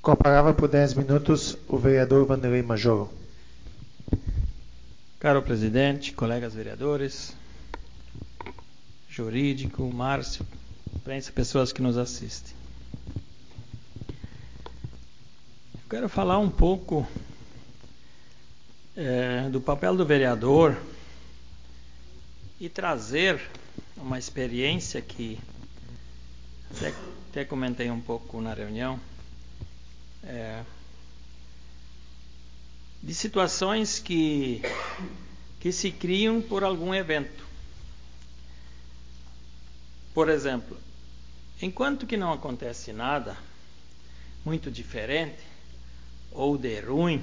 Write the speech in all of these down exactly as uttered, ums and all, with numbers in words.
Com a palavra por dez minutos, o vereador Vanderlei Majoro. Caro presidente, colegas vereadores, jurídico, Márcio, imprensa, pessoas que nos assistem. Eu quero falar um pouco é, do papel do vereador e trazer uma experiência que até, até comentei um pouco na reunião, é, de situações que, que se criam por algum evento. Por exemplo, enquanto que não acontece nada muito diferente ou de ruim,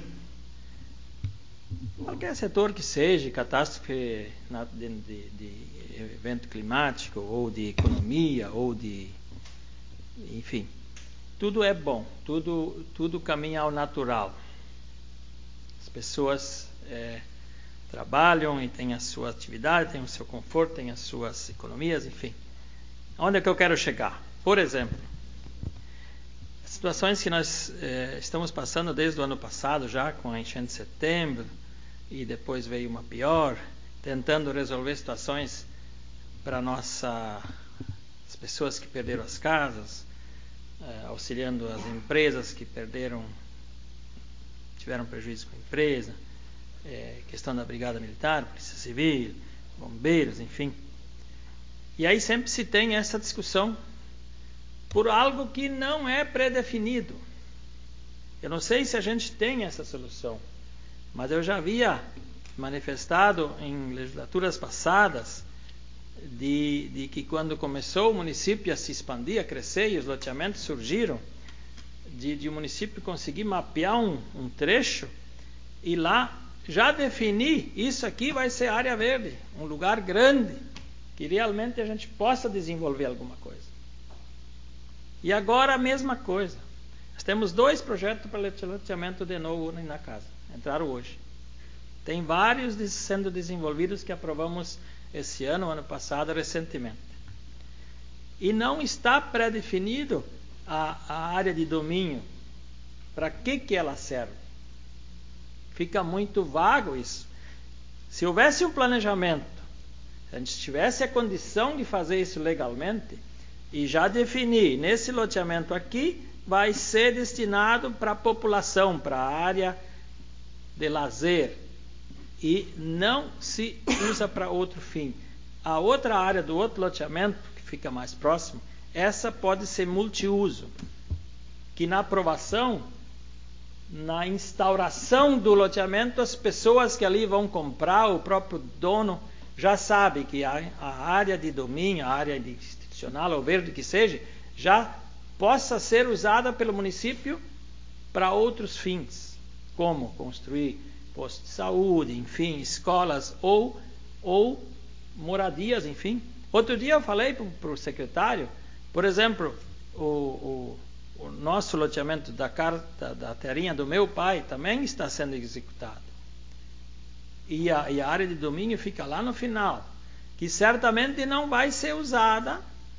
qualquer setor que seja, catástrofe de, de, de evento climático, ou de economia, ou de... enfim, tudo é bom, tudo, tudo caminha ao natural. As pessoas é, trabalham e têm a sua atividade, têm o seu conforto, têm as suas economias, enfim. Onde é que eu quero chegar? Por exemplo, situações que nós é, estamos passando desde o ano passado já, com a enchente de setembro, e depois veio uma pior, tentando resolver situações para nossa, as pessoas que perderam as casas, é, auxiliando as empresas que perderam, tiveram prejuízo com a empresa, é, questão da Brigada Militar, Polícia Civil, bombeiros, enfim. E aí sempre se tem essa discussão por algo que não é pré-definido. Eu não sei se a gente tem essa solução, mas eu já havia manifestado em legislaturas passadas de, de que quando começou o município a se expandir, a crescer e os loteamentos surgiram, de, de o município conseguir mapear um, um trecho e lá já definir, isso aqui vai ser área verde, um lugar grande, que realmente a gente possa desenvolver alguma coisa. E agora a mesma coisa. Nós temos dois projetos para loteamento de novo na casa, entraram hoje. Tem vários sendo desenvolvidos que aprovamos esse ano, ano passado, recentemente. E não está pré-definido a, a área de domínio. Para que, que ela serve? Fica muito vago isso. Se houvesse um planejamento, se a gente tivesse a condição de fazer isso legalmente, e já definir, nesse loteamento aqui, vai ser destinado para a população, para a área de lazer, e não se usa para outro fim. A outra área do outro loteamento, que fica mais próximo, essa pode ser multiuso, que na aprovação, na instauração do loteamento, as pessoas que ali vão comprar, o próprio dono, já sabe que a, a área de domínio, a área de institucional ou verde que seja, já possa ser usada pelo município para outros fins, como construir posto de saúde, enfim, escolas ou, ou moradias, enfim. Outro dia eu falei para o secretário, por exemplo, o, o, o nosso loteamento da, da, da terrinha do meu pai também está sendo executado. E a, e a área de domínio fica lá no final, que certamente não vai ser usada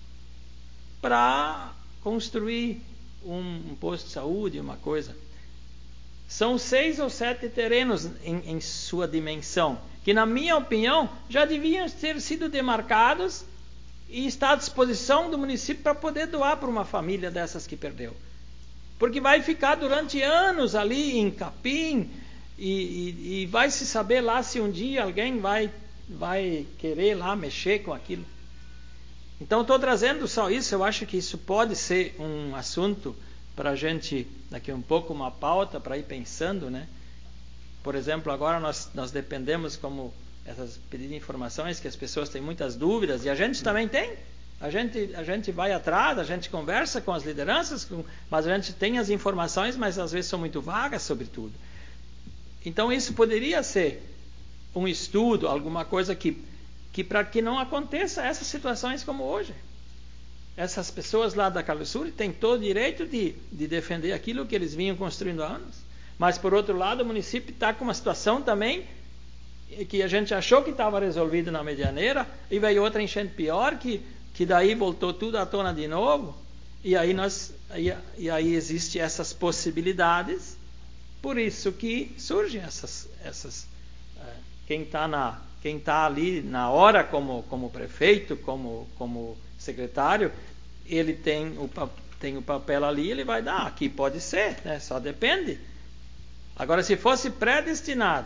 para construir um, um posto de saúde, uma coisa. São seis ou sete terrenos em, em sua dimensão, que na minha opinião já deviam ter sido demarcados e está à disposição do município para poder doar para uma família dessas que perdeu. Porque vai ficar durante anos ali em capim e, e, e vai se saber lá se um dia alguém vai, vai querer lá mexer com aquilo. Então estou trazendo só isso, eu acho que isso pode ser um assunto para a gente, daqui a um pouco, uma pauta para ir pensando, né? Por exemplo, agora nós, nós dependemos, como essas pedidas de informações, que as pessoas têm muitas dúvidas, e a gente também tem. A gente, a gente vai atrás, a gente conversa com as lideranças, com, mas a gente tem as informações, mas às vezes são muito vagas sobre tudo. Então isso poderia ser um estudo, alguma coisa que, que para que não aconteça essas situações como hoje. Essas pessoas lá da Calçuri têm todo o direito de, de defender aquilo que eles vinham construindo há anos. Mas, por outro lado, o município está com uma situação também que a gente achou que estava resolvido na Medianeira e veio outra enchente pior, que, que daí voltou tudo à tona de novo. E aí, nós, e, e aí existe essas possibilidades, por isso que surgem essas... essas é, quem está na, quem tá ali na hora como, como prefeito, como, como secretário, ele tem o, tem o papel ali, ele vai dar, aqui pode ser, né? Só depende. Agora, se fosse predestinado,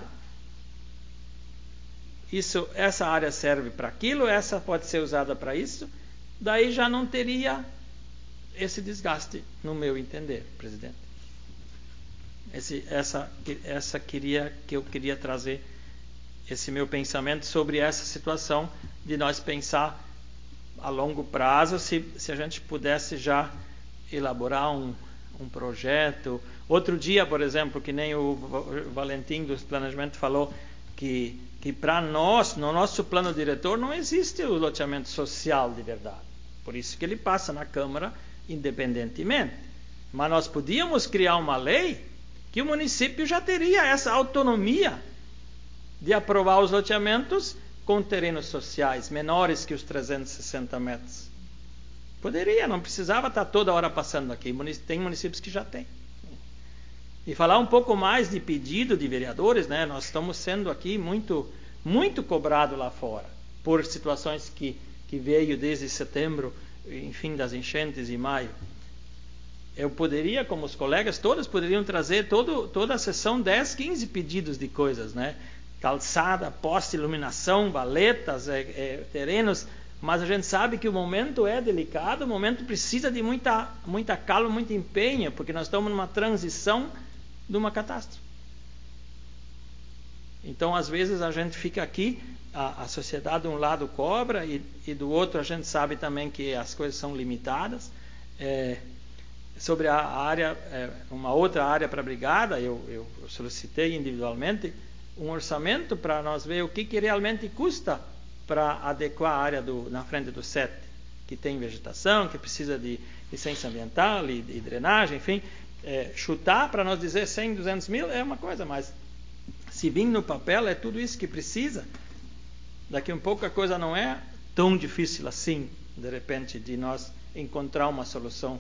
isso, essa área serve para aquilo, essa pode ser usada para isso, daí já não teria esse desgaste, no meu entender, presidente. Esse, essa, essa queria, que eu queria trazer esse meu pensamento sobre essa situação de nós pensar a longo prazo, se, se a gente pudesse já elaborar um, um projeto. Outro dia, por exemplo, que nem o Valentim do Planejamento falou, que, que para nós, no nosso plano diretor, não existe o loteamento social de verdade. Por isso que ele passa na Câmara independentemente. Mas nós podíamos criar uma lei que o município já teria essa autonomia de aprovar os loteamentos com terrenos sociais menores que os trezentos e sessenta metros. Poderia, não precisava estar toda hora passando aqui. Tem municípios que já tem. E falar um pouco mais de pedido de vereadores, né? Nós estamos sendo aqui muito, muito cobrado lá fora por situações que, que veio desde setembro, enfim, das enchentes em maio. Eu poderia, como os colegas, todos poderiam trazer todo, toda a sessão dez, quinze pedidos de coisas, né? Calçada, poste, iluminação, valetas, é, é, terrenos, mas a gente sabe que o momento é delicado, o momento precisa de muita, muita calma, muito empenho, porque nós estamos numa transição de uma catástrofe. Então, às vezes, a gente fica aqui, a, a sociedade de um lado cobra e, e do outro a gente sabe também que as coisas são limitadas. É, sobre a área, é, uma outra área para a brigada, eu, eu solicitei individualmente um orçamento para nós ver o que, que realmente custa para adequar a área do, na frente do sete, que tem vegetação, que precisa de licença ambiental e de drenagem, enfim. É, chutar para nós dizer cem, duzentos mil é uma coisa, mas se vir no papel é tudo isso que precisa. Daqui um pouco a coisa não é tão difícil assim, de repente, de nós encontrar uma solução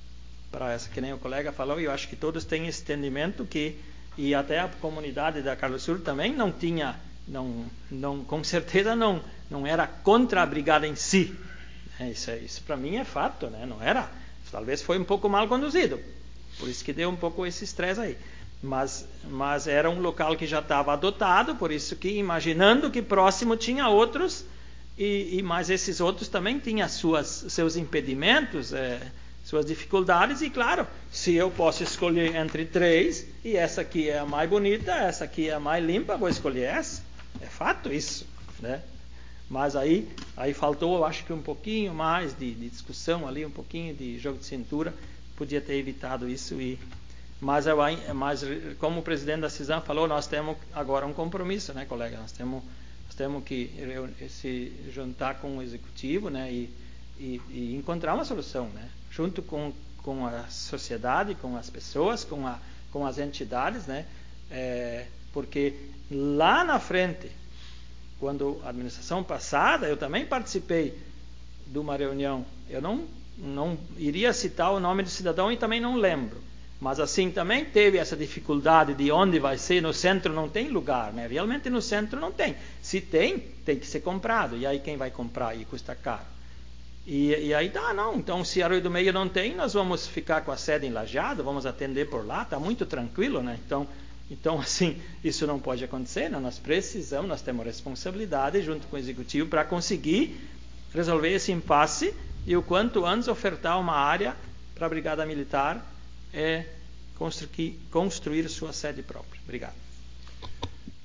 para essa, que nem o colega falou, e eu acho que todos têm esse entendimento que, e até a comunidade da Carlos Sur também não tinha, não, não, com certeza não, não era contra a brigada em si. É, isso isso para mim é fato, né? Não era, talvez foi um pouco mal conduzido, por isso que deu um pouco esse estresse aí. Mas, mas era um local que já estava adotado, por isso que imaginando que próximo tinha outros, e, e mas esses outros também tinham suas, seus impedimentos, é, suas dificuldades, e claro, se eu posso escolher entre três, e essa aqui é a mais bonita, essa aqui é a mais limpa, vou escolher essa. É fato isso, né? Mas aí, aí faltou, eu acho que um pouquinho mais de, de discussão ali, um pouquinho de jogo de cintura, podia ter evitado isso. E, mas, eu, mas como o presidente da CISAM falou, nós temos agora um compromisso, né, colega? Nós temos, nós temos que se juntar com o executivo, né, e, e, e encontrar uma solução, né, junto com, com a sociedade, com as pessoas, com, a, com as entidades, né, é, porque lá na frente, quando a administração passada, eu também participei de uma reunião, eu não, não iria citar o nome do cidadão e também não lembro, mas assim também teve essa dificuldade de onde vai ser, no centro não tem lugar, né? Realmente no centro não tem, se tem, tem que ser comprado, e aí quem vai comprar e custa caro, e, e aí tá, não, então se Arroio do Meio não tem, nós vamos ficar com a sede em Lajeado, vamos atender por lá, tá muito tranquilo, né? Então, Então, assim, isso não pode acontecer, né? Nós precisamos, nós temos responsabilidade junto com o Executivo para conseguir resolver esse impasse e o quanto antes ofertar uma área para a Brigada Militar é construir, construir sua sede própria. Obrigado.